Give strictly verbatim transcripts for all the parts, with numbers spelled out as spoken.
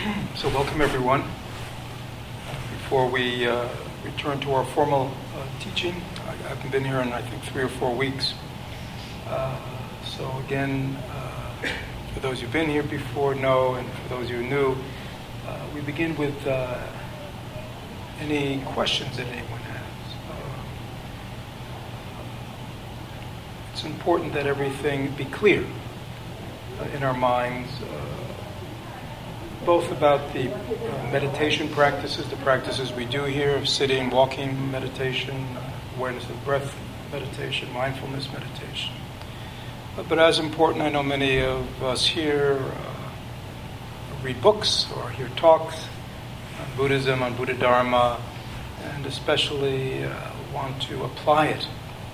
So welcome everyone. Before we uh, return to our formal uh, teaching, I haven't been here in I think three or four weeks. Uh, so again, uh, for those who've been here before, know, and for those who are new, uh, we begin with uh, any questions that anyone has. Uh, it's important that everything be clear uh, in our minds, uh, both about the uh, meditation practices, the practices we do here of sitting, walking meditation, uh, awareness of breath meditation, mindfulness meditation. Uh, but as important, I know many of us here uh, read books or hear talks on Buddhism, on Buddha Dharma, and especially uh, want to apply it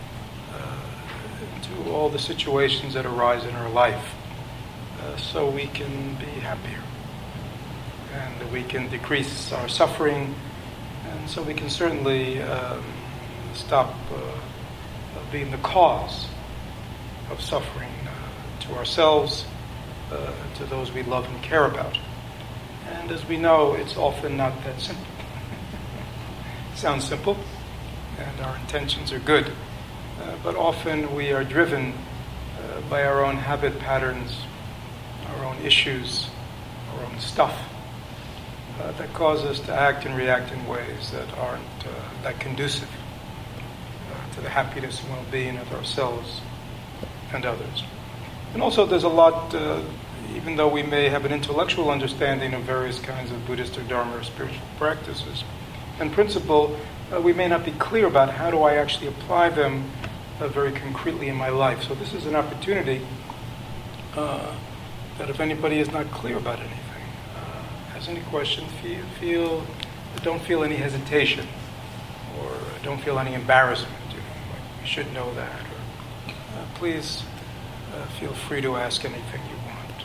uh, to all the situations that arise in our life uh, so we can be happier. And we can decrease our suffering, and so we can certainly um, stop uh, being the cause of suffering uh, to ourselves, uh, to those we love and care about. And as we know, it's often not that simple. It sounds simple, and our intentions are good, uh, but often we are driven uh, by our own habit patterns, our own issues, our own stuff. Uh, that cause us to act and react in ways that aren't uh, that conducive uh, to the happiness and well-being of ourselves and others. And also there's a lot, uh, even though we may have an intellectual understanding of various kinds of Buddhist or Dharma or spiritual practices, in principle, uh, we may not be clear about how do I actually apply them uh, very concretely in my life. So this is an opportunity uh, that if anybody is not clear about anything, has any questions, feel, feel, don't feel any hesitation or don't feel any embarrassment. You know, like we should know that. Or, uh, please uh, feel free to ask anything you want.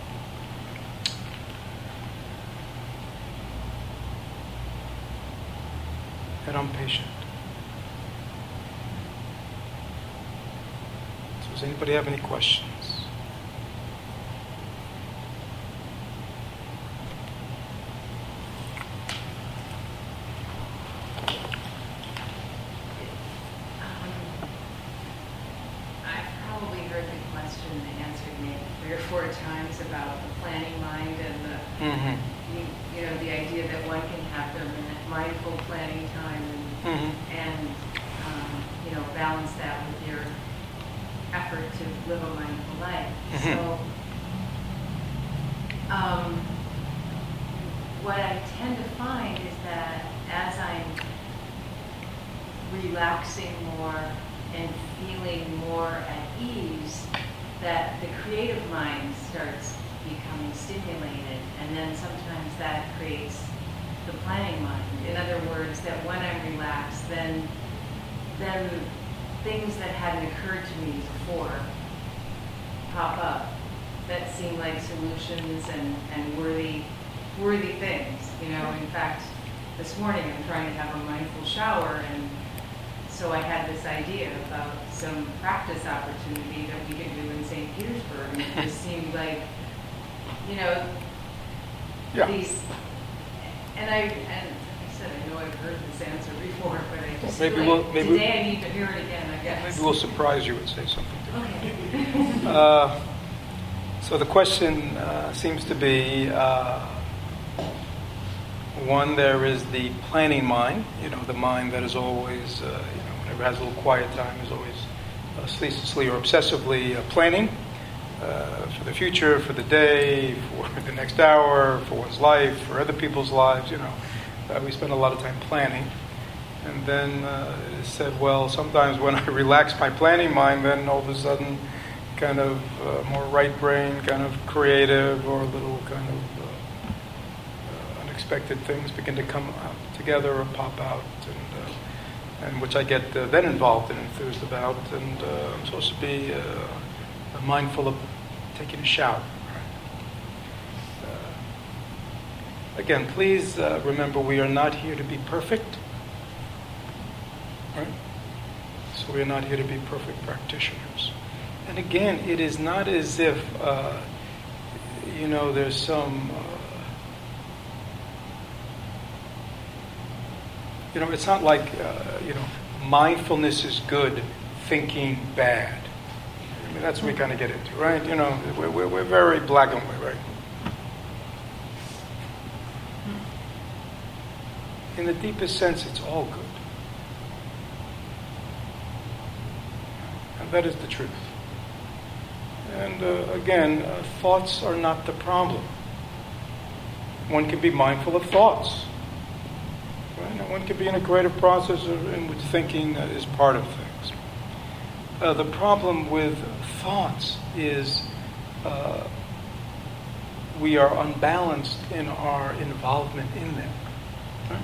And I'm patient. So does anybody have any questions? Relaxing more and feeling more at ease, that the creative mind starts becoming stimulated, and then sometimes that creates the planning mind. In other words, that when I'm relaxed, then then things that hadn't occurred to me before pop up that seem like solutions and, and worthy worthy things. You know, in fact, this morning I'm trying to have a mindful shower, and so I had this idea about some practice opportunity that we could do in Saint Petersburg, and it just seemed like, you know, yeah. these, and I, and like I said, I know I've heard this answer before, but I just maybe feel we'll, like maybe today I need to hear it again, I guess. Maybe we'll surprise you and say something different. Okay. uh, so the question uh, seems to be, uh, one, there is the planning mind, you know, the mind that is always, uh, you know, whenever it has a little quiet time, is always uh, ceaselessly or obsessively uh, planning uh, for the future, for the day, for the next hour, for one's life, for other people's lives, you know. Uh, we spend a lot of time planning. And then uh, it is said, well, sometimes when I relax my planning mind, then all of a sudden kind of uh, more right brain, kind of creative, or a little kind of unexpected things begin to come out together or pop out, and uh, and which I get uh, then involved and enthused about, and uh, I'm supposed to be uh, mindful of taking a shower. Right? Uh, again, please uh, remember we are not here to be perfect, right? So we are not here to be perfect practitioners. And again, it is not as if uh, you know there's some Uh, You know, it's not like, uh, you know, mindfulness is good, thinking bad. I mean, that's what we kind of get into, right? You know, we're, we're, we're very black and white, right? In the deepest sense, it's all good. And that is the truth. And uh, again, uh, thoughts are not the problem. One can be mindful of thoughts. Right? And one can be in a creative process of, in which thinking uh, is part of things. Uh, the problem with thoughts is uh, we are unbalanced in our involvement in them. Right?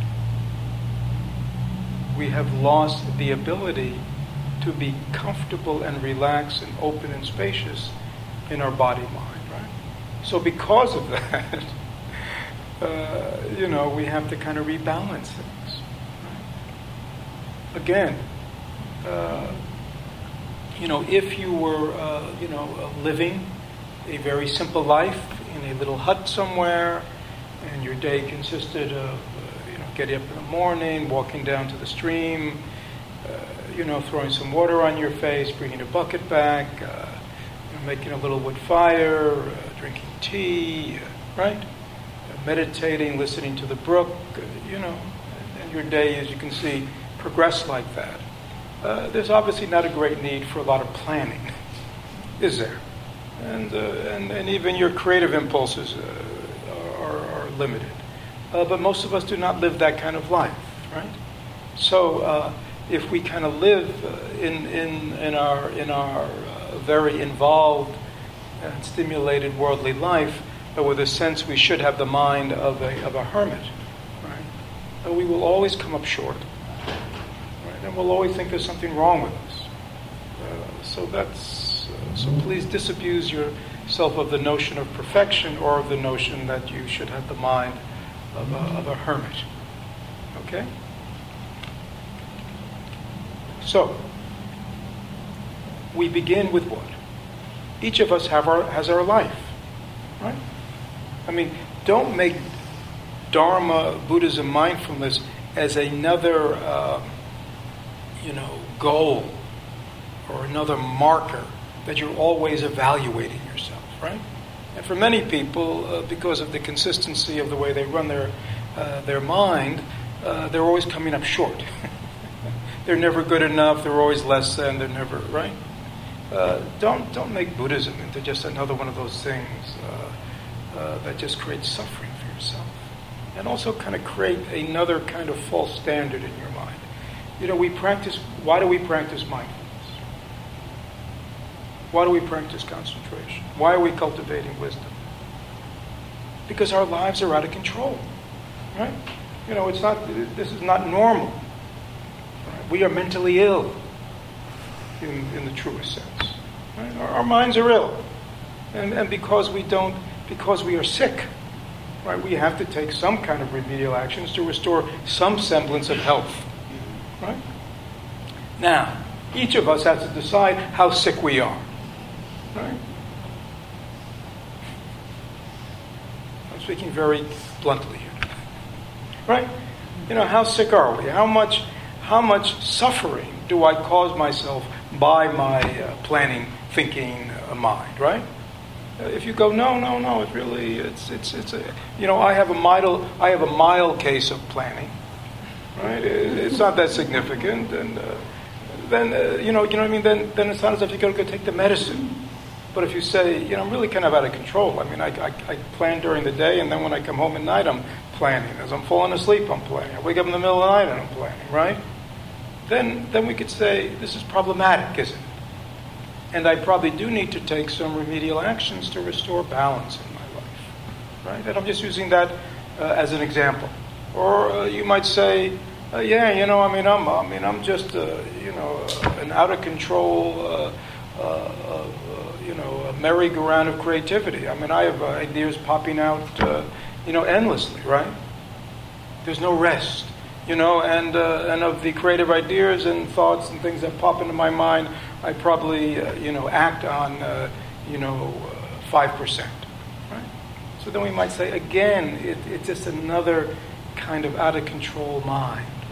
We have lost the ability to be comfortable and relaxed and open and spacious in our body-mind, right? So because of that, uh, you know, we have to kind of rebalance things. Right? Again, uh, you know, if you were, uh, you know, uh, living a very simple life in a little hut somewhere, and your day consisted of, uh, you know, getting up in the morning, walking down to the stream, uh, you know, throwing some water on your face, bringing a bucket back, uh, you know, making a little wood fire, uh, drinking tea, uh, right? Uh, meditating, listening to the brook, uh, you know, and, and your day, as you can see, progress like that. Uh, there's obviously not a great need for a lot of planning, is there? And uh, and, and even your creative impulses uh, are, are limited. Uh, but most of us do not live that kind of life, right? So uh, if we kind of live uh, in in in our in our uh, very involved and stimulated worldly life, uh, with a sense we should have the mind of a of a hermit, right? Uh, we will always come up short. And we'll always think there's something wrong with us. Uh, so that's uh, so please disabuse yourself of the notion of perfection or of the notion that you should have the mind of a, of a hermit. Okay? So we begin with what? Each of us have our has our life, right? I mean, don't make Dharma, Buddhism, mindfulness as another Uh, you know, goal or another marker that you're always evaluating yourself, right? And for many people, uh, because of the consistency of the way they run their uh, their mind, uh, they're always coming up short. They're never good enough. They're always less than. They're never right. Uh, don't don't make Buddhism into just another one of those things uh, uh, that just creates suffering for yourself, and also kind of create another kind of false standard in your mind. You know, we practice, why do we practice mindfulness? Why do we practice concentration? Why are we cultivating wisdom? Because our lives are out of control, right? You know, it's not, this is not normal. Right? We are mentally ill in, in the truest sense. Right? Our, our minds are ill. And, and because we don't, because we are sick, right, we have to take some kind of remedial actions to restore some semblance of health. Right? Now, each of us has to decide how sick we are. Right? I'm speaking very bluntly here. Right? You know, how sick are we? How much how much suffering do I cause myself by my uh, planning, thinking uh, mind, right? Uh, if you go, no, no, no, it really it's it's it's a you know, I have a mild I have a mild case of planning. Right? It's not that significant, and uh, then uh, you know, you know what I mean. Then, then it's not as if you got to go take the medicine. But if you say, you know, I'm really kind of out of control. I mean, I, I, I plan during the day, and then when I come home at night, I'm planning. As I'm falling asleep, I'm planning. I wake up in the middle of the night, and I'm planning. Right? Then, then we could say this is problematic, isn't it? And I probably do need to take some remedial actions to restore balance in my life. Right? And I'm just using that uh, as an example. Or uh, you might say, uh, yeah, you know, I mean, I'm, I mean, I'm just, uh, you know, uh, an out of control, uh, uh, uh, you know, a merry-go-round of creativity. I mean, I have uh, ideas popping out, uh, you know, endlessly, right? There's no rest, you know, and uh, and of the creative ideas and thoughts and things that pop into my mind, I probably, uh, you know, act on, uh, you know, uh, five percent, right? So then we might say, again, it, it's just another kind of out of control mind,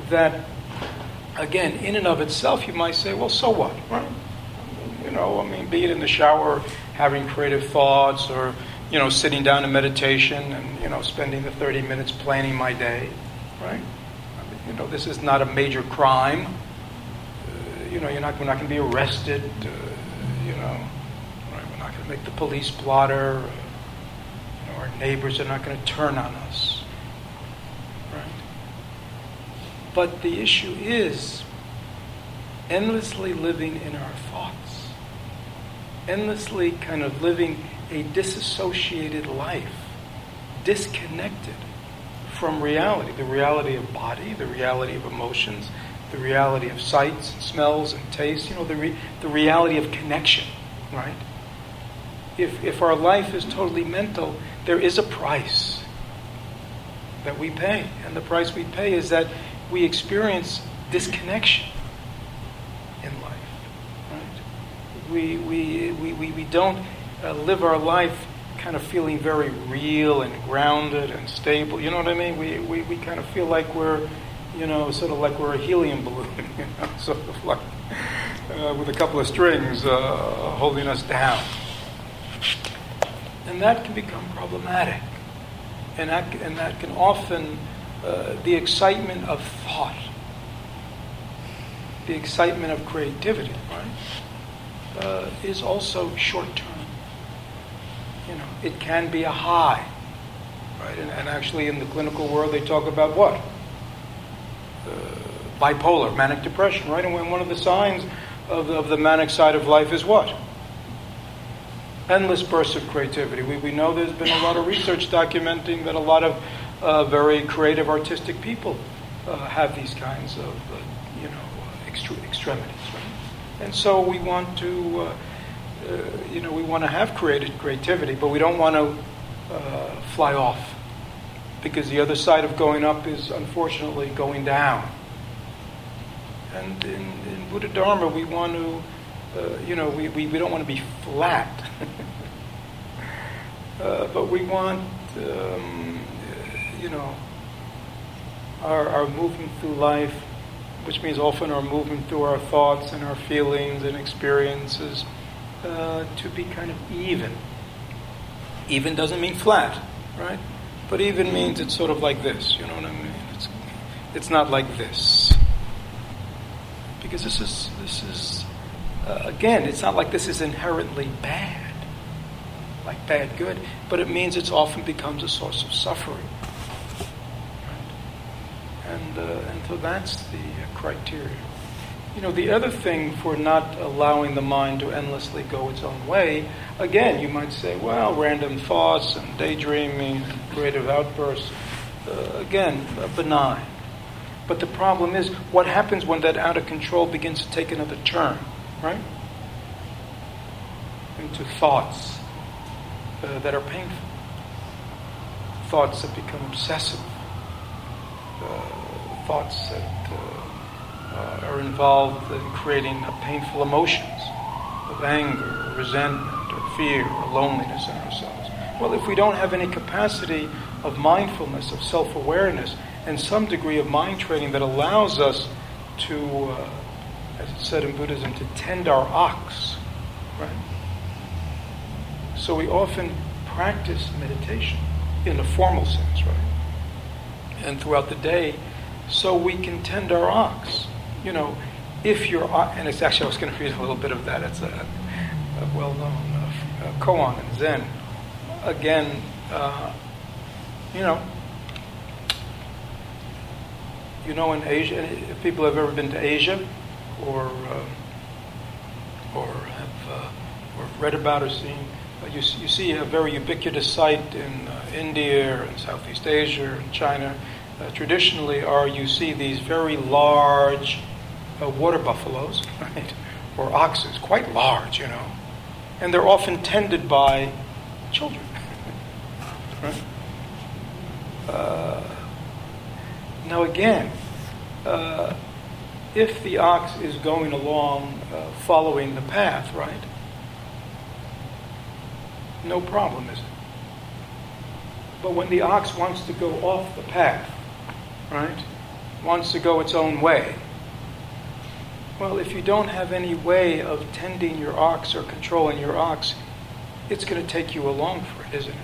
that, again, in and of itself, you might say, well, so what, right? You know, I mean, be it in the shower, having creative thoughts, or, you know, sitting down in meditation and, you know, spending the thirty minutes planning my day, right? I mean, you know, this is not a major crime. Uh, you know, you're not, we're not going to be arrested, uh, you know, right? We're not going to make the police blotter. Uh, you know, our neighbors are not going to turn on us, right? But the issue is endlessly living in our thoughts. Endlessly kind of living a disassociated life, disconnected from reality, the reality of body, the reality of emotions, the reality of sights and smells and tastes, you know, the re- the reality of connection, right? If if our life is totally mental, there is a price that we pay, and the price we pay is that we experience disconnection in life. We, we, we, we, we don't uh, live our life kind of feeling very real and grounded and stable. You know what I mean? We, we, we kind of feel like we're, you know, sort of like we're a helium balloon, you know, sort of like uh, with a couple of strings uh, holding us down. And that can become problematic. And that, and that can often, uh, the excitement of thought, the excitement of creativity, right? Uh, is also short-term. You know, it can be a high, right? And, and actually, in the clinical world, they talk about what? Uh, bipolar, manic depression, right? And when one of the signs of the, of the manic side of life is what? Endless bursts of creativity. We we know there's been a lot of research documenting that a lot of uh, very creative, artistic people uh, have these kinds of, uh, you know, extre- extremities, right? And so we want to, uh, uh, you know, we want to have created creativity, but we don't want to uh, fly off, because the other side of going up is unfortunately going down. And in, in Buddha Dharma, we want to, uh, you know, we, we, we don't want to be flat, uh, but we want, um, you know, our, our movement through life, which means often our movement through our thoughts and our feelings and experiences, uh, to be kind of even. Even doesn't mean flat, right? But even means it's sort of like this, you know what I mean? It's, it's not like this. Because this is, this is uh, again, it's not like this is inherently bad, like bad good, but it means it often becomes a source of suffering. And, uh, and so that's the uh, criteria. You know, the other thing for not allowing the mind to endlessly go its own way, again, you might say, well, random thoughts and daydreaming and creative outbursts, uh, again, uh, benign. But the problem is, what happens when that out of control begins to take another turn, right? Into thoughts uh, that are painful. Thoughts that become obsessive. Uh, thoughts that uh, uh, are involved in creating uh, painful emotions of anger, or resentment, or fear, or loneliness in ourselves. Well, if we don't have any capacity of mindfulness, of self-awareness, and some degree of mind training that allows us to, uh, as it's said in Buddhism, to tend our ox, right? So we often practice meditation in a formal sense, right? And throughout the day, so we can tend our ox. You know, if you're, and it's actually, I was going to read a little bit of that. It's a, a well-known uh, uh, koan in Zen. Again, uh, you know, you know, in Asia, if people have ever been to Asia, or uh, or have uh, or read about or seen, uh, you you see a very ubiquitous sight in uh, India and Southeast Asia and China. Uh, traditionally, are you see these very large uh, water buffaloes, right, or oxes, quite large, you know, and they're often tended by children, right? Uh, now again, uh, if the ox is going along uh, following the path, right, no problem, is it? But when the ox wants to go off the path, right, wants to go its own way. Well, if you don't have any way of tending your ox or controlling your ox, it's going to take you along for it, isn't it?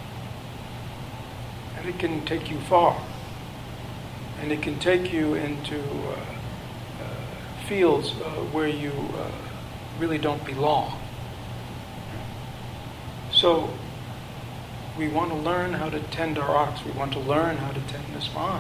And it can take you far. And it can take you into uh, uh, fields uh, where you uh, really don't belong. So we want to learn how to tend our ox. We want to learn how to tend this mind.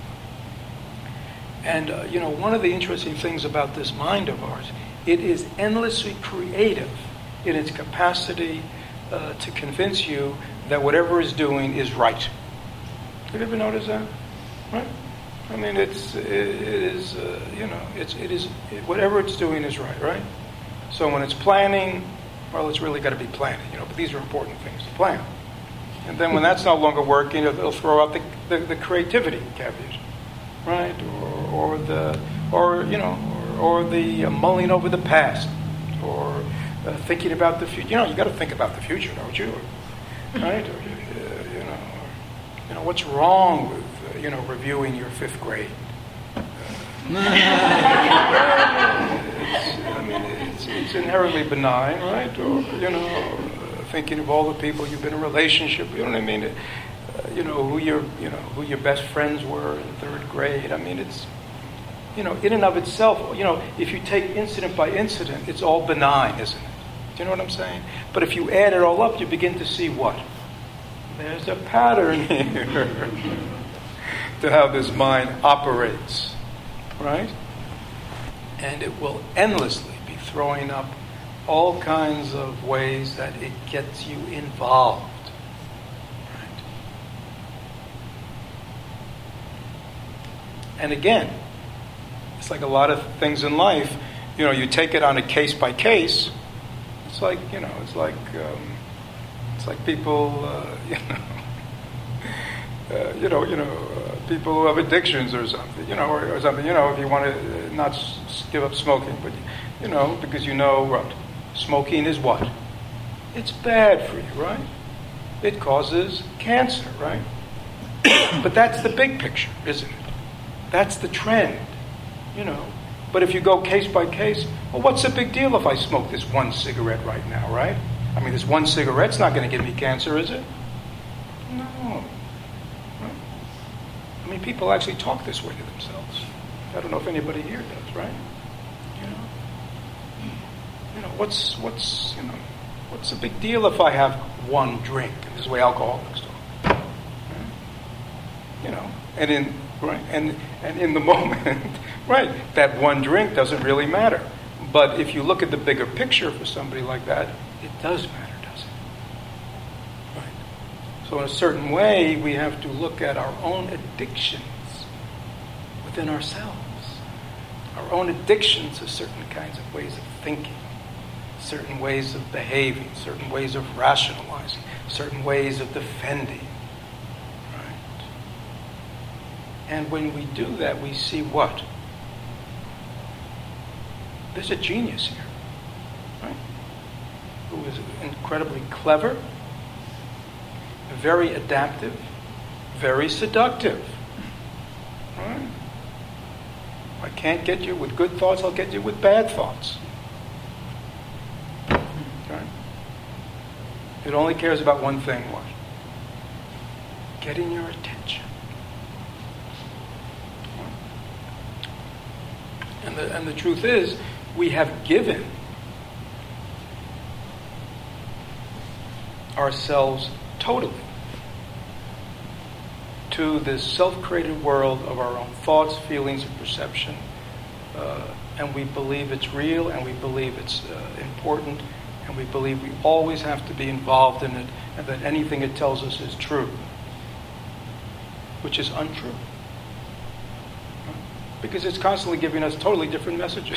And, uh, you know, one of the interesting things about this mind of ours, it is endlessly creative in its capacity uh, to convince you that whatever it's doing is right. Have you ever noticed that? Right? I mean, it's, it, it is, uh, you know, it's, it is, it, whatever it's doing is right, right? So when it's planning, well, it's really got to be planning, you know, but these are important things to plan. And then when that's no longer working, it'll throw out the, the, the creativity caveat, right? Or, or the, or, you know, or, or the uh, mulling over the past, or uh, thinking about the future. You know, you got to think about the future, don't you? Right? Or, uh, you know, or, you know, what's wrong with, uh, you know, reviewing your fifth grade? Uh, it's, I mean, it's, it's inherently benign, right? Or, you know, uh, thinking of all the people you've been in a relationship. You know what I mean? Uh, you know who your, you know who your best friends were in third grade. I mean, it's, you know, in and of itself. You know, if you take incident by incident, it's all benign, isn't it? Do you know what I'm saying? But if you add it all up, you begin to see what? There's a pattern here to how this mind operates, right? And it will endlessly be throwing up all kinds of ways that it gets you involved. Right? And again, it's like a lot of things in life. You know, you take it on a case by case. It's like, you know, it's like um, it's like people, uh, you know, uh, you know, you know, uh, people who have addictions or something, you know, or, or something. You know, if you want to not s- give up smoking, but you know, because you know what, smoking is what? It's bad for you, right? It causes cancer, right? But that's the big picture, isn't it? That's the trend, you know. But if you go case by case, well, what's the big deal if I smoke this one cigarette right now, right? I mean, this one cigarette's not going to give me cancer, is it? No. Right? I mean, people actually talk this way to themselves. I don't know if anybody here does, right? You know, you know, what's what's you know, what's the big deal if I have one drink? And this is the way alcoholics talk. Right? You know, and in right, and and in the moment. Right, that one drink doesn't really matter. But if you look at the bigger picture for somebody like that, it does matter, doesn't it? Right. So in a certain way, we have to look at our own addictions within ourselves. Our own addictions to certain kinds of ways of thinking, certain ways of behaving, certain ways of rationalizing, certain ways of defending. Right. And when we do that, we see what? There's a genius here, right? Who is incredibly clever, very adaptive, very seductive. Right? I can't get you with good thoughts, I'll get you with bad thoughts. Right? It only cares about one thing, what? Getting your attention. And the, and the truth is, we have given ourselves totally to this self-created world of our own thoughts, feelings, and perception. Uh, and we believe it's real, and we believe it's uh, important, and we believe we always have to be involved in it, and that anything it tells us is true, which is untrue. Because it's constantly giving us totally different messages.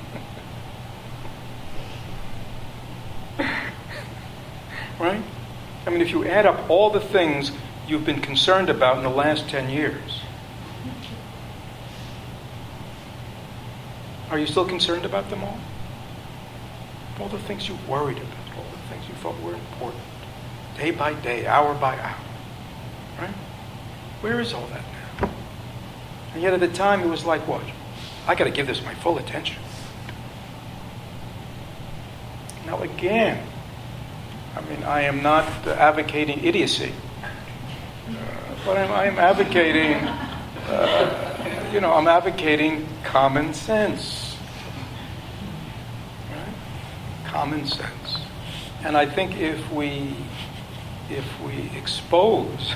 Right? I mean, if you add up all the things you've been concerned about in the last ten years, are you still concerned about them all? All the things you worried about, all the things you thought were important, day by day, hour by hour. Right? Where is all that now? And yet at the time, it was like, what? I got to give this my full attention. Now again, I mean, I am not advocating idiocy, uh, but I'm, I'm advocating, uh, you know, I'm advocating common sense. Right? Common sense. And I think if we, if we expose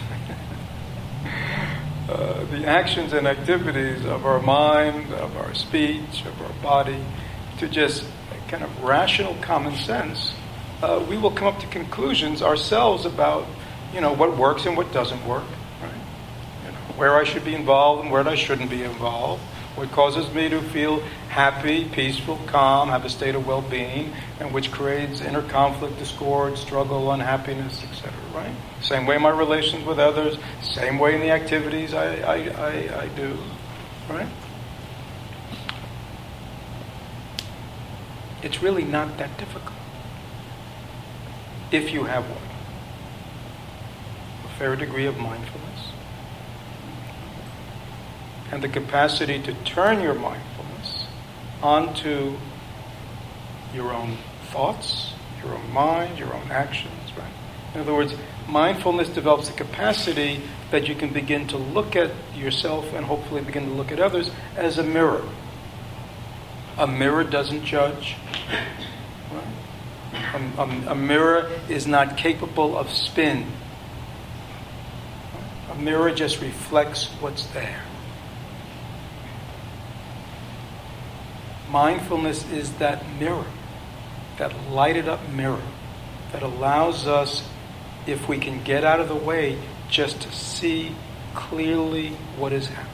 uh, the actions and activities of our mind, of our speech, of our body, to just kind of rational common sense, uh, we will come up to conclusions ourselves about, you know, what works and what doesn't work, right? You know, where I should be involved and where I shouldn't be involved, what causes me to feel happy, peaceful, calm, have a state of well-being, and which creates inner conflict, discord, struggle, unhappiness, et cetera, right? Same way in my relations with others, same way in the activities I, I, I, I do, right? It's really not that difficult if you have one. A fair degree of mindfulness and the capacity to turn your mindfulness onto your own thoughts, your own mind, your own actions, right? In other words, mindfulness develops the capacity that you can begin to look at yourself and hopefully begin to look at others as a mirror. A mirror doesn't judge. Right? A, a, a mirror is not capable of spin. A mirror just reflects what's there. Mindfulness is that mirror, that lighted up mirror, that allows us, if we can get out of the way, just to see clearly what is happening.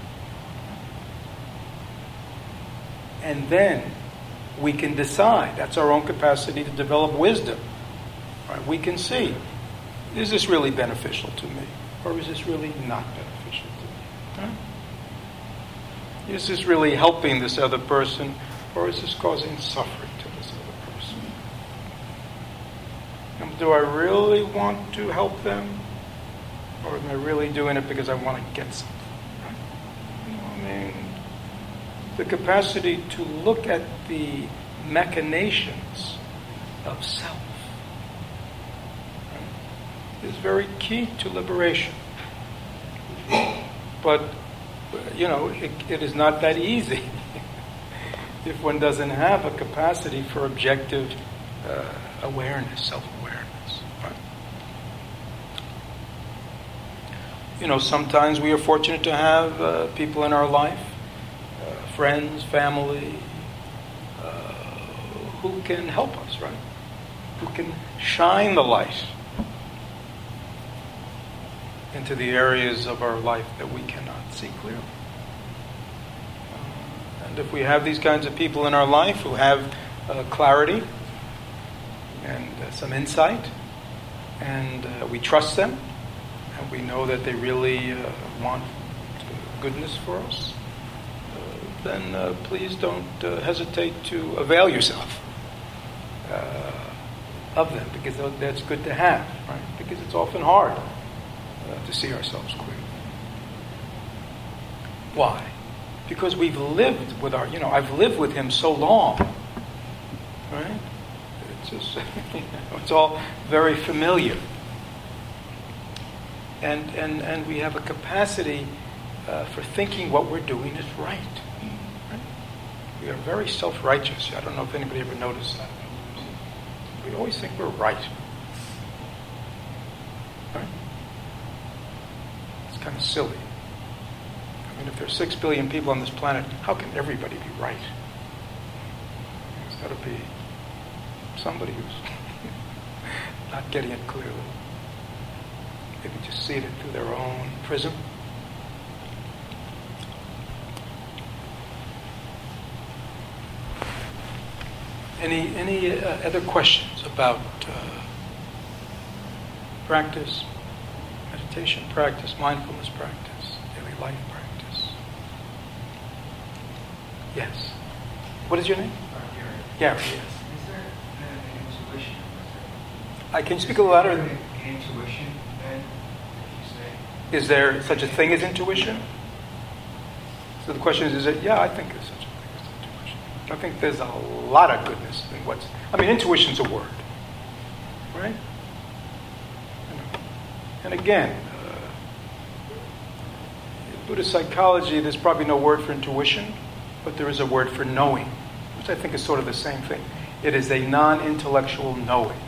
And then we can decide. That's our own capacity to develop wisdom. Right? We can see, is this really beneficial to me? Or is this really not beneficial to me? Right? Is this really helping this other person? Or is this causing suffering to this other person? And do I really want to help them? Or am I really doing it because I want to get something? Right? You know, I mean, the capacity to look at the machinations of self, right, is very key to liberation. But, you know, it, it is not that easy if one doesn't have a capacity for objective uh, awareness, self-awareness. Right? You know, sometimes we are fortunate to have uh, people in our life, friends, family, uh, who can help us, right? Who can shine the light into the areas of our life that we cannot see clearly. Uh, and if we have these kinds of people in our life who have uh, clarity and uh, some insight, and uh, we trust them, and we know that they really uh, want goodness for us, then uh, please don't uh, hesitate to avail yourself uh, of them, because that's good to have, right? Because it's often hard uh, to see ourselves clearly. Why? Because we've lived with our, you know, I've lived with him so long, right? It's just, you know, it's all very familiar. And, and, and we have a capacity uh, for thinking what we're doing is right. We are very self-righteous. I don't know if anybody ever noticed that. We always think we're right. Right? It's kind of silly. I mean, if there's six billion people on this planet, how can everybody be right? There's got to be somebody who's not getting it clearly. Maybe just seeing it through their own prism. Any any uh, other questions about uh, practice, meditation practice, mindfulness practice, daily life practice? Yes. What is your name? Uh, Gary. Gary, yes. Is there an intuition? I can speak a little louder. Is there an intuition then, if you say? Is there such a thing as intuition? So the question is, is it, yeah, I think there's such a thing as intuition. I think there's a lot of goodness in what's, I mean, intuition's a word, right? You know. And again, uh, in Buddhist psychology, there's probably no word for intuition, but there is a word for knowing, which I think is sort of the same thing. It is a non-intellectual knowing.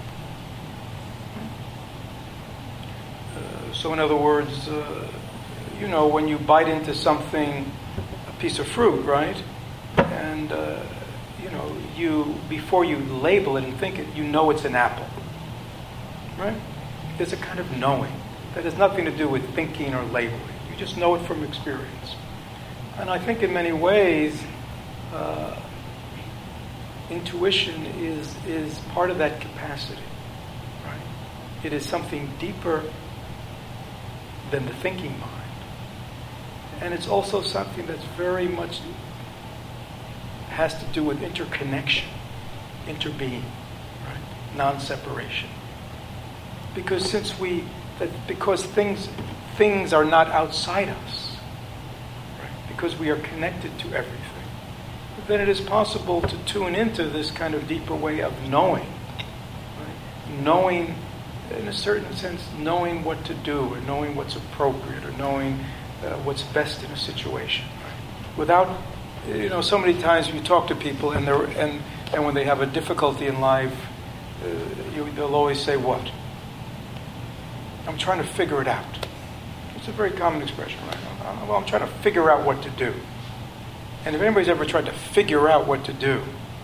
Uh, so in other words, uh, you know, when you bite into something, a piece of fruit, right? And, uh, you know, you, before you label it and think it, you know it's an apple, right? There's a kind of knowing that has nothing to do with thinking or labeling. You just know it from experience. And I think in many ways, uh, intuition is is part of that capacity, right? It is something deeper than the thinking mind. And it's also something that's very much has to do with interconnection, interbeing, right? Non-separation. Because since we that because things things are not outside us, right? Because we are connected to everything, then it is possible to tune into this kind of deeper way of knowing. Right? Knowing, in a certain sense, knowing what to do, or knowing what's appropriate, or knowing uh, what's best in a situation. Right? Without, you know, so many times you talk to people, and they're and and when they have a difficulty in life, uh, you, they'll always say, "What? I'm trying to figure it out." It's a very common expression, right? Well, I'm trying to figure out what to do. And if anybody's ever tried to figure out what to do,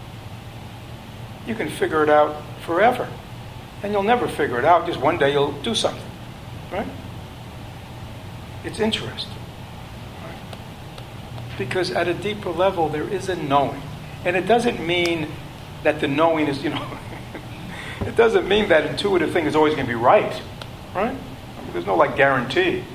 you can figure it out forever. And you'll never figure it out. Just one day you'll do something. Right? It's interesting. Right? Because at a deeper level, there is a knowing. And it doesn't mean that the knowing is, you know, it doesn't mean that intuitive thing is always going to be right. Right? I mean, there's no, like, guarantee.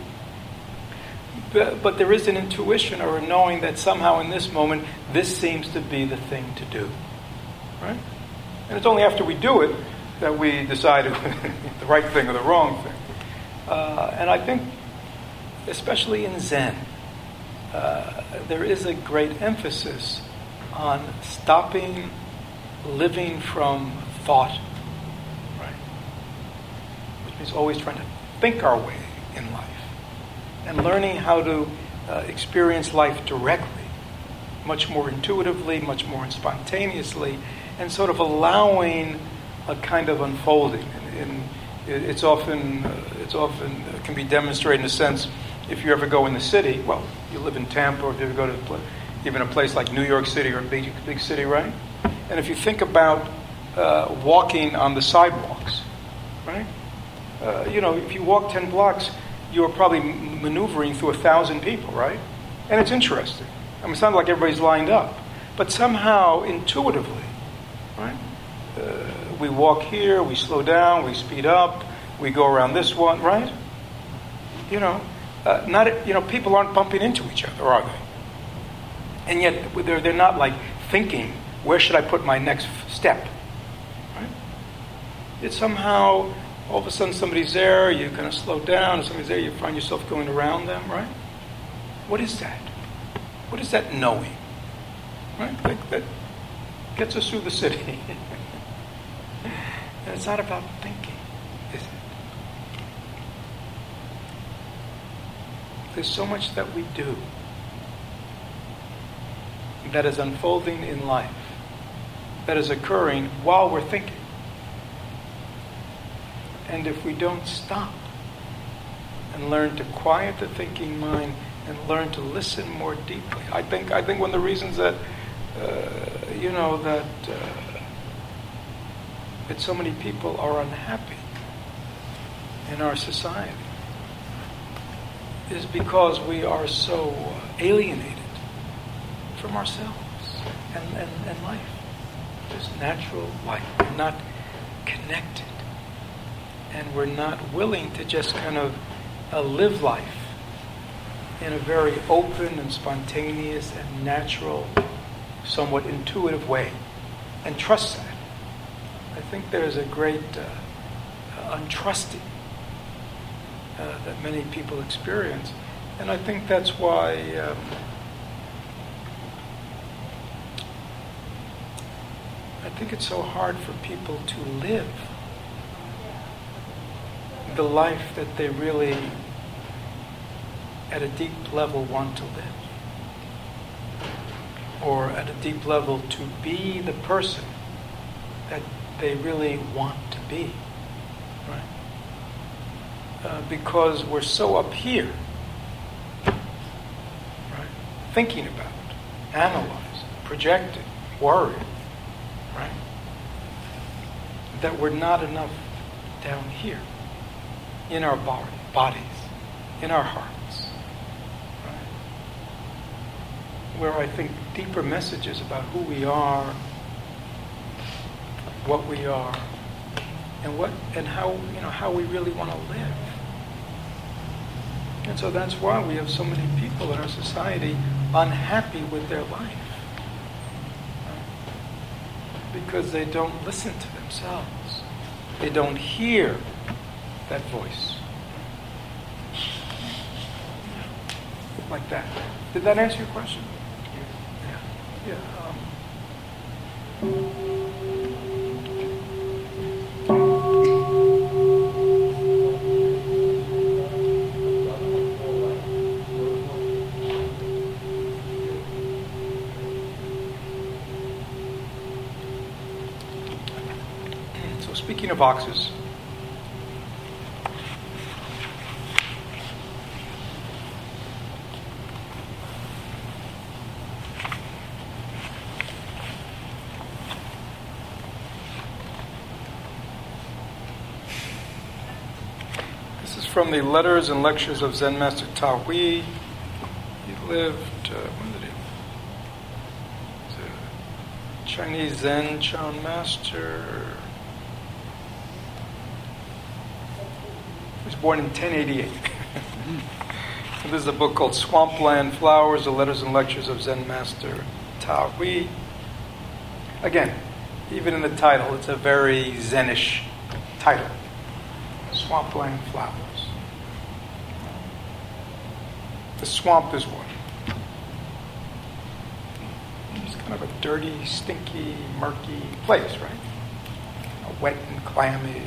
But, but there is an intuition or a knowing that somehow in this moment, this seems to be the thing to do. Right? And it's only after we do it that we decide the right thing or the wrong thing. Uh, and I think, especially in Zen, uh, there is a great emphasis on stopping living from thought. Right? Which means always trying to think our way in life. And learning how to uh, experience life directly, much more intuitively, much more spontaneously, and sort of allowing a kind of unfolding. And, and it's often, uh, it's often uh, can be demonstrated in a sense. If you ever go in the city, well, you live in Tampa, or if you ever go to pl- even a place like New York City or a big, big city, right? And if you think about uh, walking on the sidewalks, right? Uh, you know, if you walk ten blocks. You're probably maneuvering through a thousand people, right? And it's interesting. I mean, it's not like everybody's lined up. But somehow, intuitively, right? Uh, we walk here, we slow down, we speed up, we go around this one, right? You know, uh, not you know, people aren't bumping into each other, are they? And yet, they're, they're not like thinking, where should I put my next step? Right? It's somehow... all of a sudden somebody's there, you kind of slow down, and somebody's there, you find yourself going around them, right? What is that? What is that knowing? Right? That, that gets us through the city. And it's not about thinking, is it? There's so much that we do that is unfolding in life, that is occurring while we're thinking. And if we don't stop and learn to quiet the thinking mind and learn to listen more deeply, I think I think one of the reasons that uh, you know that uh, that so many people are unhappy in our society is because we are so alienated from ourselves and, and, and life, just natural life. We're not connected. And we're not willing to just kind of uh, live life in a very open and spontaneous and natural, somewhat intuitive way, and trust that. I think there's a great uh, untrusting uh, that many people experience, and I think that's why um, I think it's so hard for people to live the life that they really, at a deep level, want to live. Or at a deep level, to be the person that they really want to be. Right? Uh, because we're so up here, right? Thinking about, analyzing, projecting, worrying, right? That we're not enough down here, in our body, bodies, in our hearts, right? Where I think deeper messages about who we are, what we are, and what and how you know how we really want to live. And so that's why we have so many people in our society unhappy with their life. Because they don't listen to themselves. They don't hear that voice. Like that. Did that answer your question? Yeah. Yeah. Um, Speaking of boxes, this is from the Letters and Lectures of Zen Master Ta Hui. He lived, uh, when did he live? Chinese Zen Chan Master. He was born in ten eighty-eight. So this is a book called Swampland Flowers, The Letters and Lectures of Zen Master Ta Hui. Again, even in the title, it's a very Zenish title. Swampland Flowers. The swamp is what? It's kind of a dirty, stinky, murky place, right? Wet and clammy.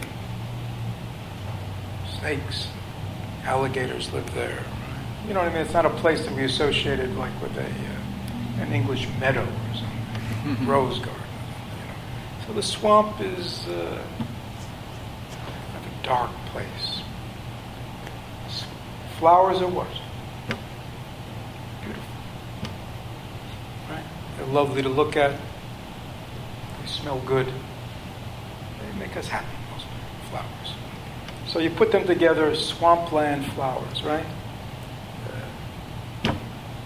Snakes, alligators live there. You know what I mean? It's not a place that we associated like with a uh, an English meadow or something, rose garden. You know. So the swamp is uh, like a dark place. Flowers are what? Beautiful, right? They're lovely to look at. They smell good. They make us happy. Most flowers. So you put them together, swampland flowers, right? Uh,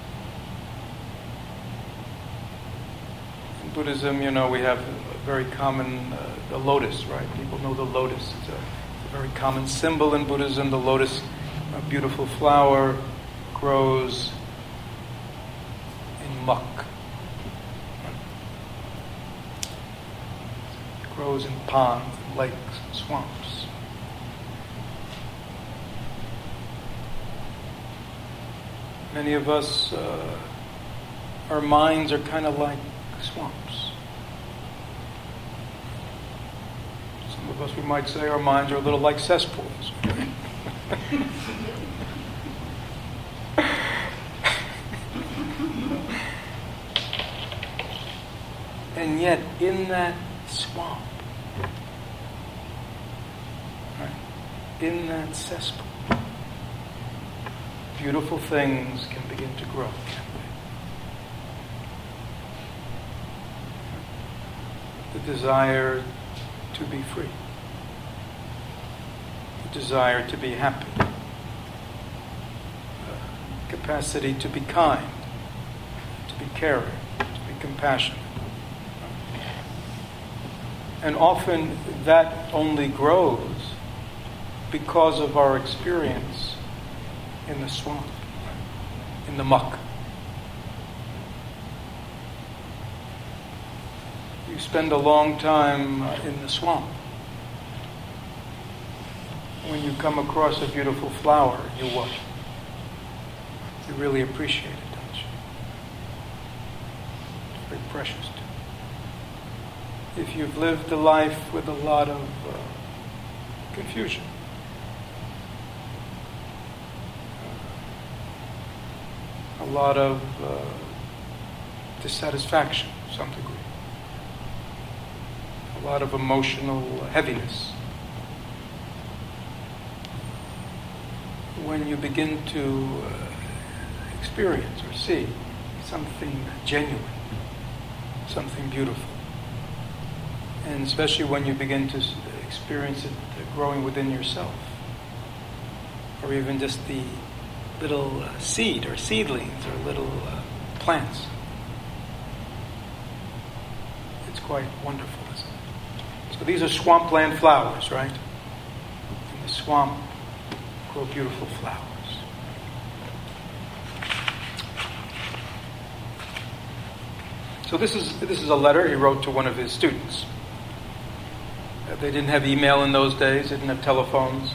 in Buddhism, you know, we have a very common, uh, the lotus, right? People know the lotus. It's a, it's a very common symbol in Buddhism. The lotus, a beautiful flower, grows in muck. It grows in ponds, and lakes, and swamps. Many of us, uh, our minds are kind of like swamps. Some of us, we might say, our minds are a little like cesspools. And yet, in that swamp, right, in that cesspool, beautiful things can begin to grow, can't they? The desire to be free. The desire to be happy. The capacity to be kind, to be caring, to be compassionate. And often that only grows because of our experience in the swamp, in the muck. You spend a long time in the swamp. When you come across a beautiful flower, you what? You really appreciate it, don't you? It's very precious to you. if you've lived a life with a lot of uh, confusion, a lot of uh, dissatisfaction to some degree, a lot of emotional heaviness. When you begin to uh, experience or see something genuine, something beautiful, and especially when you begin to experience it growing within yourself, or even just the little uh, seed or seedlings or little uh, plants. It's quite wonderful, isn't it? So these are swampland flowers, right? In the swamp grow beautiful flowers. So this is this is a letter he wrote to one of his students. Uh, they didn't have email in those days. They didn't have telephones.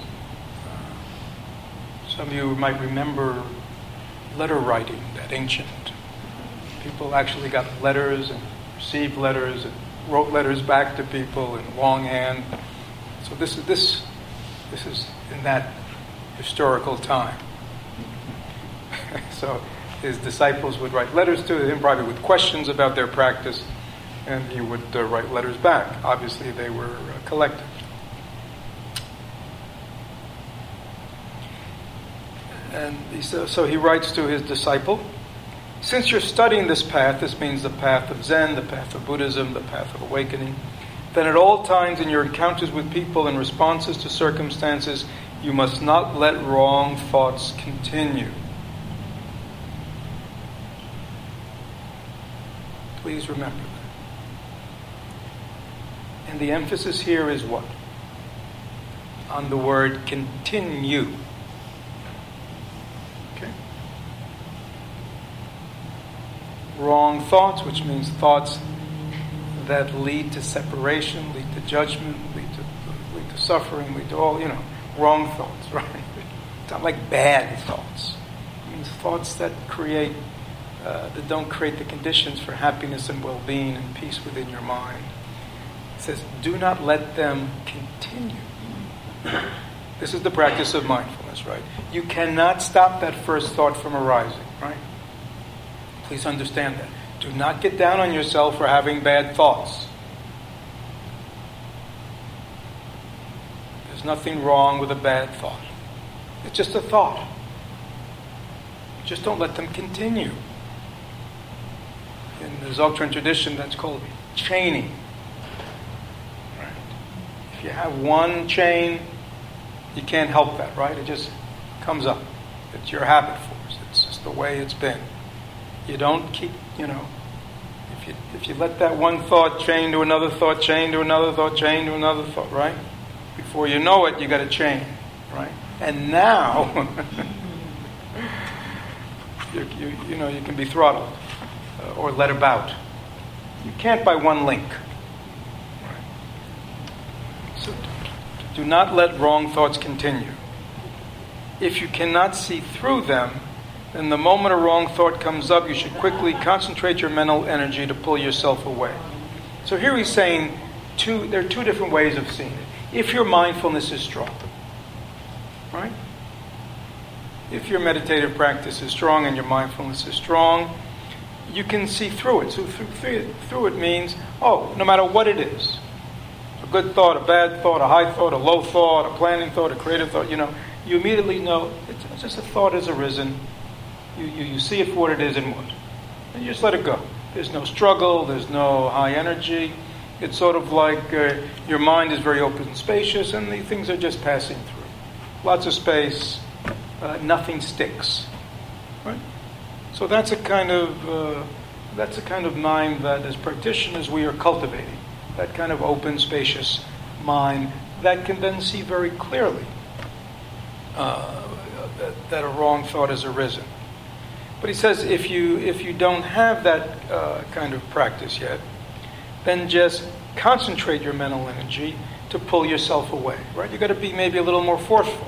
Uh, some of you might remember letter writing, that ancient. People actually got letters and received letters and wrote letters back to people in longhand. So this is this this is in that historical time. So his disciples would write letters to him, probably with questions about their practice, and he would uh, write letters back. Obviously, they were uh, collected. And he so, so he writes to his disciple, since you're studying this path, this means the path of Zen, the path of Buddhism, the path of awakening, then at all times in your encounters with people and responses to circumstances, you must not let wrong thoughts continue. Please remember that. And the emphasis here is what? On the word continue. Okay? Wrong thoughts, which means thoughts that lead to separation, lead to judgment, lead to, lead to suffering, lead to all, you know, wrong thoughts, right? It's not like bad thoughts. It means thoughts that create Uh, that don't create the conditions for happiness and well-being and peace within your mind. It says, do not let them continue. This is the practice of mindfulness, right? You cannot stop that first thought from arising, right? Please understand that. Do not get down on yourself for having bad thoughts. There's nothing wrong with a bad thought. It's just a thought. Just don't let them continue. In the Dzogchen tradition, that's called chaining. Right? If you have one chain, you can't help that, right? It just comes up. It's your habit force. It's just the way it's been. You don't keep, you know, if you if you let that one thought chain to another thought, chain to another thought, chain to another thought, right? Before you know it, you got a chain, right? And now, you, you you know, you can be throttled. Or let about. You can't by one link. Right. So do not let wrong thoughts continue. If you cannot see through them, then the moment a wrong thought comes up, you should quickly concentrate your mental energy to pull yourself away. So here he's saying two, there are two different ways of seeing it. If your mindfulness is strong, right? If your meditative practice is strong and your mindfulness is strong, you can see through it. So through, through, through it means, oh, no matter what it is, a good thought, a bad thought, a high thought, a low thought, a planning thought, a creative thought, you know, you immediately know it's just a thought has arisen. You, you, you see it for what it is and what. And you just let it go. There's no struggle, there's no high energy. It's sort of like uh, your mind is very open and spacious and the things are just passing through. Lots of space, uh, nothing sticks. Right? So that's a kind of uh, that's a kind of mind that, as practitioners, we are cultivating. That kind of open, spacious mind that can then see very clearly uh, that, that a wrong thought has arisen. But he says, if you if you don't have that uh, kind of practice yet, then just concentrate your mental energy to pull yourself away. Right? You got to be maybe a little more forceful.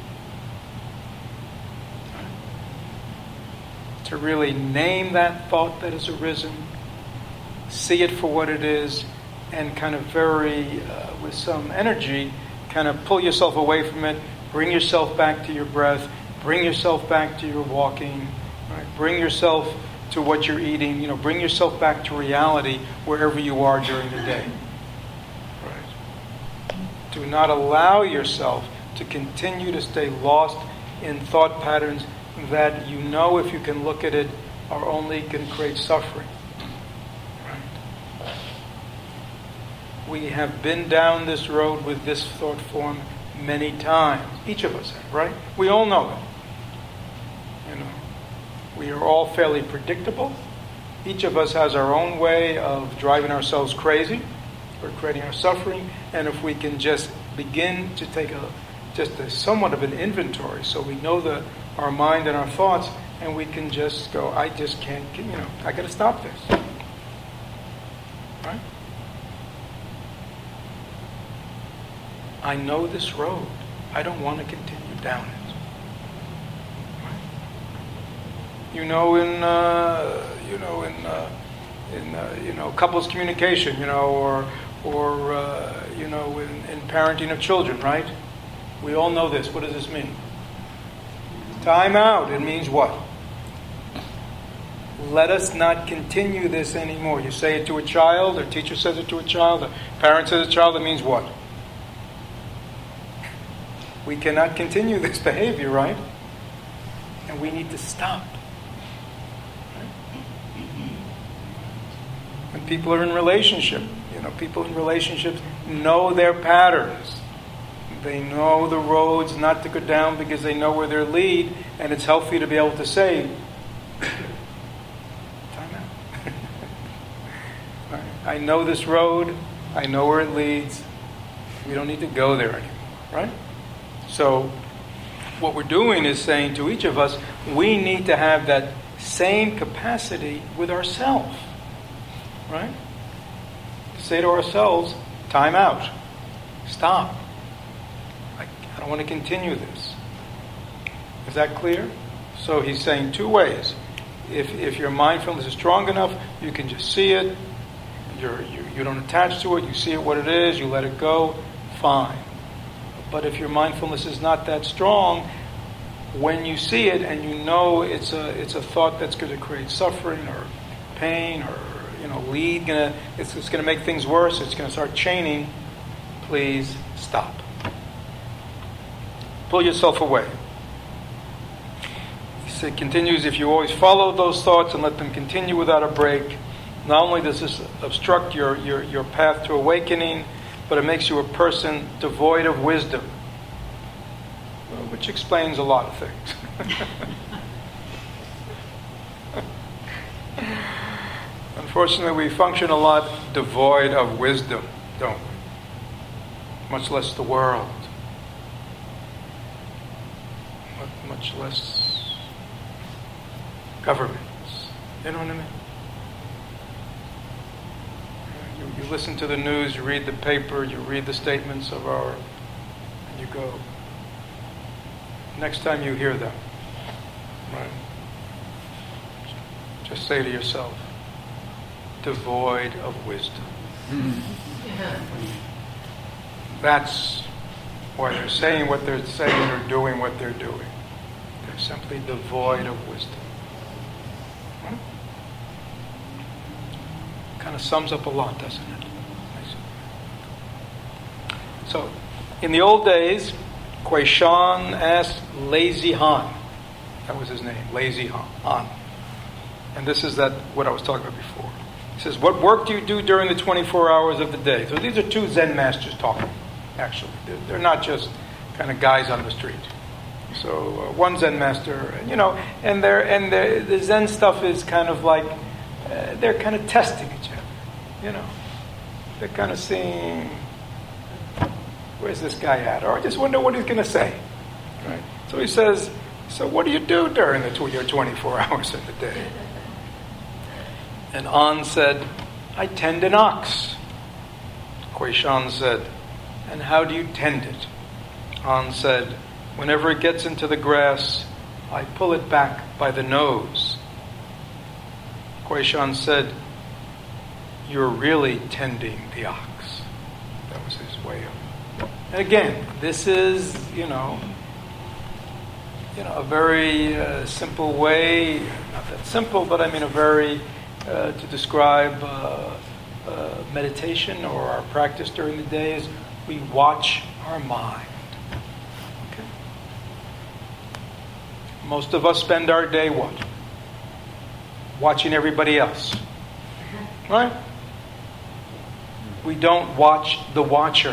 To really name that thought that has arisen, see it for what it is, and kind of very, uh, with some energy, kind of pull yourself away from it, bring yourself back to your breath, bring yourself back to your walking, right? Bring yourself to what you're eating, you know, bring yourself back to reality wherever you are during the day. Right? Do not allow yourself to continue to stay lost in thought patterns that you know, if you can look at it, are only going to create suffering. Right? We have been down this road with this thought form many times. Each of us have, right? We all know it. You know, we are all fairly predictable. Each of us has our own way of driving ourselves crazy or creating our suffering. And if we can just begin to take a just a somewhat of an inventory, so we know the our mind and our thoughts, and we can just go, I just can't, you know, I got to stop this. Right? I know this road. I don't want to continue down it. Right? You know, in uh, you know, in uh, in uh, you know, couples communication, you know, or or uh, you know, in, in parenting of children, right? We all know this. What does this mean? Time out. It means what? Let us not continue this anymore. You say it to a child, or teacher says it to a child, or parent says to a child, it means what? We cannot continue this behavior, right? And we need to stop. Right? When people are in relationship, you know, people in relationships know their patterns. They know the roads not to go down because they know where they lead, and it's healthy to be able to say, time out. Right. I know this road. I know where it leads. We don't need to go there anymore, right? So what we're doing is saying to each of us, we need to have that same capacity with ourselves, right? To say to ourselves, time out. Stop. I don't want to continue this. Is that clear? So he's saying two ways. If if your mindfulness is strong enough, you can just see it. You're, you you don't attach to it. You see it what it is. You let it go. Fine. But if your mindfulness is not that strong, when you see it and you know it's a it's a thought that's going to create suffering or pain or you know lead gonna it's, it's going to make things worse. It's going to start chaining. Please stop. Pull yourself away. He continues, if you always follow those thoughts and let them continue without a break, not only does this obstruct your, your, your path to awakening, but it makes you a person devoid of wisdom, which explains a lot of things. Unfortunately, we function a lot devoid of wisdom, don't we? Much less the world. Much less governments. You know what I mean? You, you listen to the news, you read the paper, you read the statements of our, and you go, next time you hear them, right? Just say to yourself, devoid of wisdom. That's why they're saying what they're saying or doing what they're doing. They're simply devoid of wisdom. Right? Kind of sums up a lot, doesn't it? So, in the old days, Kuei Shan asked Lazy Han. That was his name, Lazy Han. And this is that what I was talking about before. He says, what work do you do during the twenty-four hours of the day? So these are two Zen masters talking, actually. They're, they're not just kind of guys on the street. So uh, one Zen master, you know, and they're, and they're, the Zen stuff is kind of like, uh, they're kind of testing each other, you know. They're kind of seeing, where's this guy at? Or I just wonder what he's going to say, right? So he says, so what do you do during the tw- your twenty-four hours of the day? And An said, I tend an ox. Kuei Shan said, and how do you tend it? An said, whenever it gets into the grass, I pull it back by the nose. Kuei Shan said, you're really tending the ox. That was his way of. And again, this is, you know, you know, a very uh, simple way, not that simple, but I mean a very, uh, to describe uh, uh, meditation or our practice during the day is we watch our mind. Okay? Most of us spend our day what? Watching everybody else. Right? We don't watch the watcher.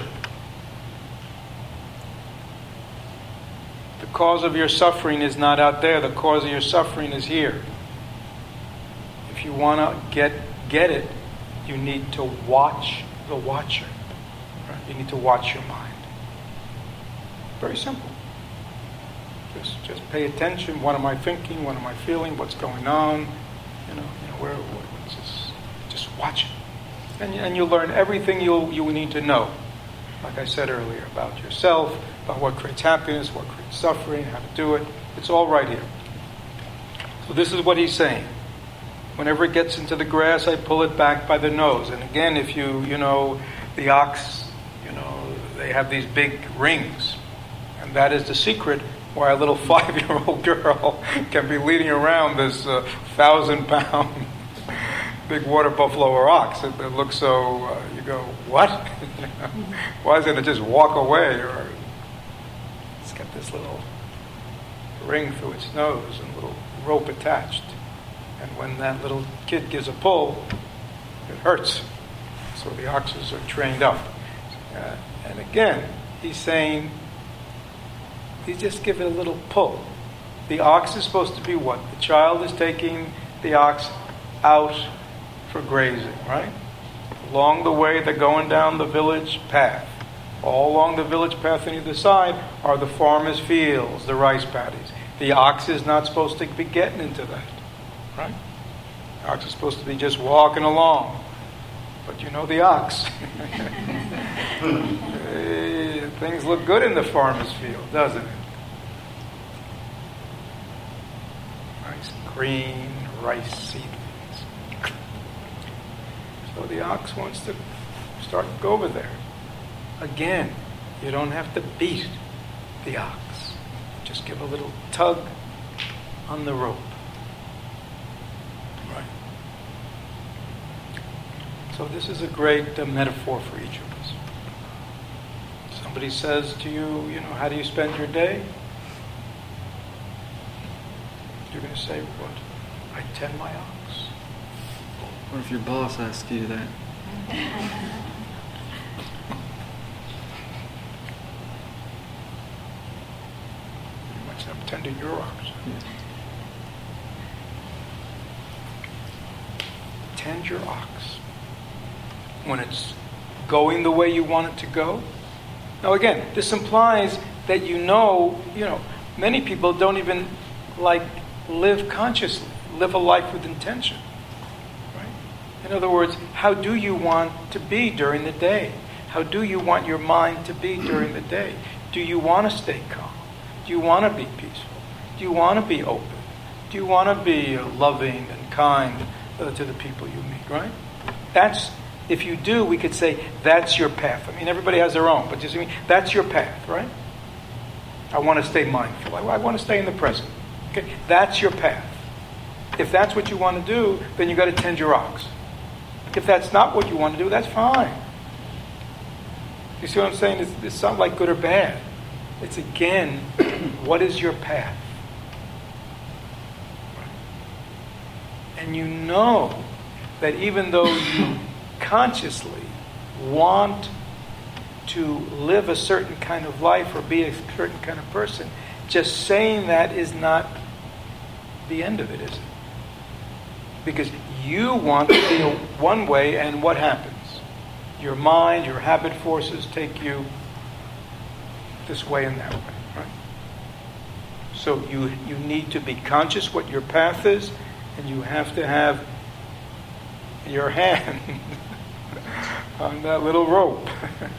The cause of your suffering is not out there. The cause of your suffering is here. If you want to get get it, you need to watch the watcher. Right? You need to watch your mind. Very simple. Just just pay attention. What am I thinking? What am I feeling? What's going on? You know, you know where. What's this? Just watch it, and and you'll learn everything you you need to know. Like I said earlier, about yourself, about what creates happiness, what creates suffering, how to do it. It's all right here. So this is what he's saying. Whenever it gets into the grass, I pull it back by the nose. And again, if you, you know, the ox, you know, they have these big rings. And that is the secret why a little five-year-old girl can be leading around this uh, thousand-pound big water buffalo or ox. It, it looks so, uh, you go, what? Why isn't it just walk away? Or it's got this little ring through its nose and a little rope attached. And when that little kid gives a pull, it hurts. So the oxes are trained up. Uh, and again, he's saying, you just give it a little pull. The ox is supposed to be what? The child is taking the ox out for grazing, right? Along the way, they're going down the village path. All along the village path on either side are the farmers' fields, the rice paddies. The ox is not supposed to be getting into that, right? The ox is supposed to be just walking along. But you know the ox. Hey, things look good in the farmer's field, doesn't it? Nice green rice seedlings. So the ox wants to start to go over there. Again, you don't have to beat the ox. Just give a little tug on the rope. Right. So this is a great uh, metaphor for each of us. Somebody says to you, you know, how do you spend your day? You're going to say, what? I tend my ox. What if your boss asks you that? You might say, I'm tending your ox. Yeah. Tend your ox. When it's going the way you want it to go. Now again, this implies that you know, you know, many people don't even like live consciously, live a life with intention. In other words, how do you want to be during the day? How do you want your mind to be during the day? Do you want to stay calm? Do you want to be peaceful? Do you want to be open? Do you want to be loving and kind uh, to the people you meet, right? That's, if you do, we could say that's your path. I mean, everybody has their own, but just I mean, that's your path, right? I want to stay mindful. I, I want to stay in the present. Okay, that's your path. If that's what you want to do, then you got to tend your ox. If that's not what you want to do, that's fine. You see what I'm saying? It's, it's not like good or bad. It's again, what is your path? And you know that even though you consciously want to live a certain kind of life or be a certain kind of person, just saying that is not the end of it, is it? Because you want to be one way, and what happens? Your mind, your habit forces take you this way and that way, right? So you you need to be conscious what your path is, and you have to have your hand on that little rope.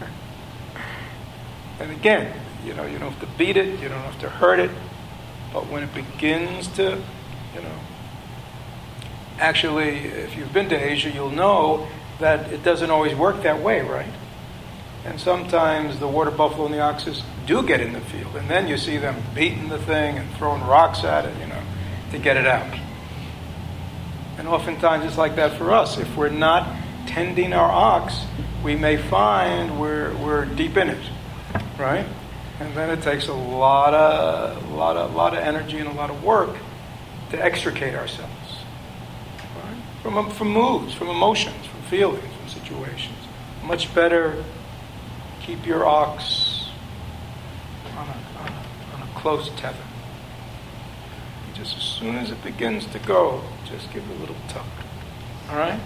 And again, you know, you don't have to beat it, you don't have to hurt it, but when it begins to, you know, actually, if you've been to Asia, you'll know that it doesn't always work that way, right? And sometimes the water buffalo and the oxes do get in the field, and then you see them beating the thing and throwing rocks at it, you know, to get it out. And oftentimes it's like that for us. If we're not tending our ox, we may find we're we're deep in it, right? And then it takes a lot of, a lot of, a lot of energy and a lot of work to extricate ourselves, right? From from moods, from emotions, from feelings, from situations. Much better keep your ox on a, on a, on a close tether. And just as soon as it begins to go, just give it a little tug. All right?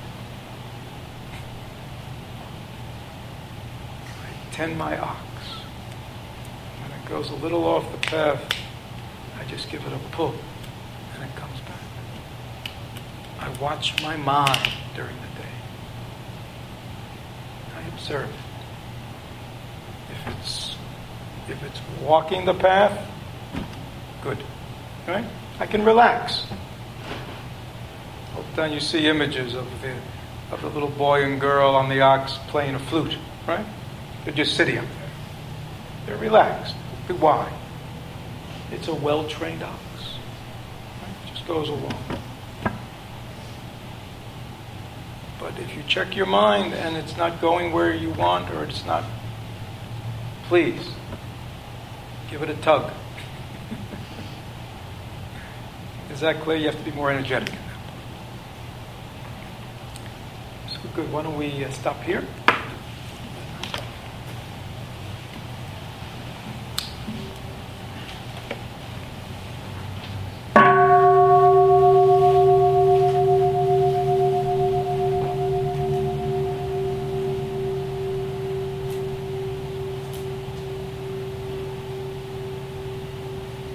I tend my ox. When it goes a little off the path, I just give it a pull, and it comes back. I watch my mind during the day. I observe it. If it's if it's walking the path, good, right? I can relax. All the time you see images of the of the little boy and girl on the ox playing a flute, right? They're just sitting up there. They're relaxed. Why? It's a well-trained ox. Right? It just goes along. But if you check your mind and it's not going where you want, or it's not, please give it a tug. Is that clear? You have to be more energetic in that. So good. Why don't we uh, stop here?